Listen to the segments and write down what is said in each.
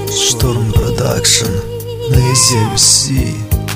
Шторм Продакшн на EasyMC.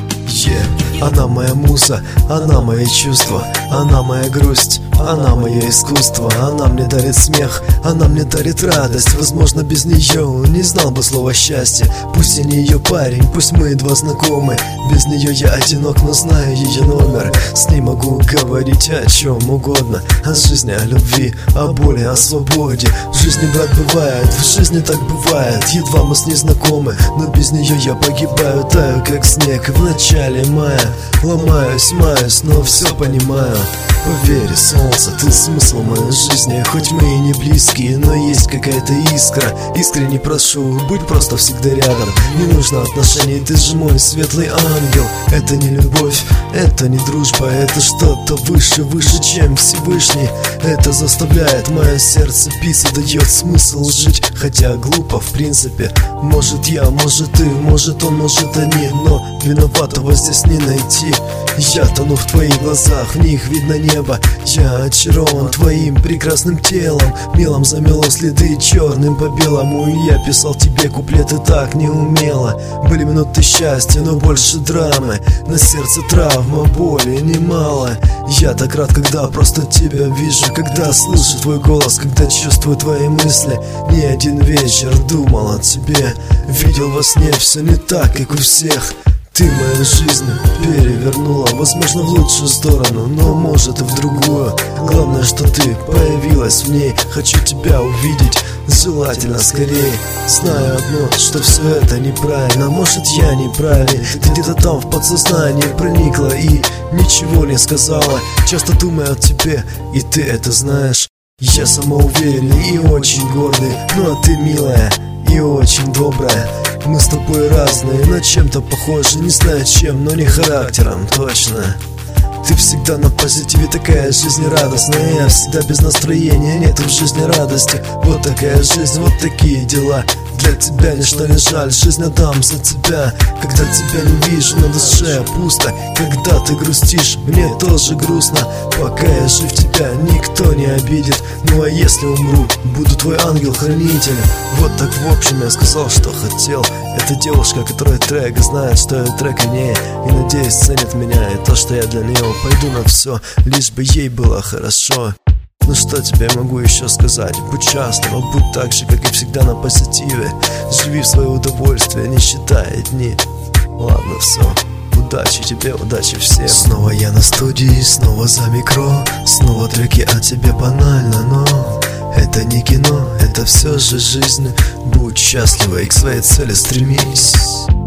Она моя муза, она мои чувства, она моя грусть, она мое искусство. Она мне дарит смех, она мне дарит радость. Возможно, без нее не знал бы слова счастье. Пусть я не ее парень, пусть мы едва знакомы. Без нее я одинок, но знаю ее номер. С ней могу говорить о чем угодно. О жизни, о любви, о боли, о свободе. В жизни, брат, бывает, в жизни так бывает. Едва мы с ней знакомы, но без нее я погибаю. Таю, как снег в начале мая. Ломаюсь, маюсь, но все понимаю. Поверь, солнце, ты смысл моей жизни. Хоть мы и не близкие, но есть какая-то искра. Искренне прошу, будь просто всегда рядом. Не нужно отношений, ты же мой светлый ангел. Это не любовь, это не дружба, это что-то выше, выше, чем Всевышний. Это заставляет мое сердце биться, дает смысл жить. Хотя глупо, в принципе. Может я, может ты, может он, может они. Но виноватого здесь не найти. Я тону в твоих глазах, в них видно небо. Я очарован твоим прекрасным телом. Мелом замело следы черным по белому. И я писал тебе куплеты так неумело. Были минуты счастья, но больше драмы. На сердце травма, боли немало. Я так рад, когда просто тебя вижу, когда слышу твой голос, когда чувствую твои мысли. Не один вечер думал о тебе, видел во сне все не так, как у всех. Ты мою жизнь перевернула, возможно, в лучшую сторону, но может и в другую. Главное, что ты появилась в ней. Хочу тебя увидеть, желательно скорее. Знаю одно, что все это неправильно. Может, я неправильный. Ты где-то там в подсознании проникла и ничего не сказала. Часто думаю о тебе, и ты это знаешь. Я самоуверенный и очень гордый. Ну а ты милая и очень добрая. Мы с тобой разные, но чем-то похожи. Не знаю чем, но не характером, точно. Ты всегда на позитиве, такая жизнерадостная. Я всегда без настроения, нету в жизни радости. Вот такая жизнь, вот такие дела. Для тебя ничто не жаль, жизнь отдам за тебя. Когда тебя не вижу, на душе пусто. Когда ты грустишь, мне тоже грустно. Пока я жив, тебя никто не обидит. Ну а если умру, буду твой ангел-хранитель. Вот так в общем я сказал, что хотел. Это девушка, которая трек знает, что я трек о ней. И надеюсь ценит меня и то, что я для нее пойду на все, лишь бы ей было хорошо. Ну что тебе могу еще сказать? Будь счастлива, будь так же, как и всегда на позитиве. Живи в свое удовольствие, не считай дни. Ладно, все. Удачи тебе, удачи всем. Снова я на студии, снова за микро. Снова треки о тебе банально, но это не кино, это все же жизнь. Будь счастлива и к своей цели стремись.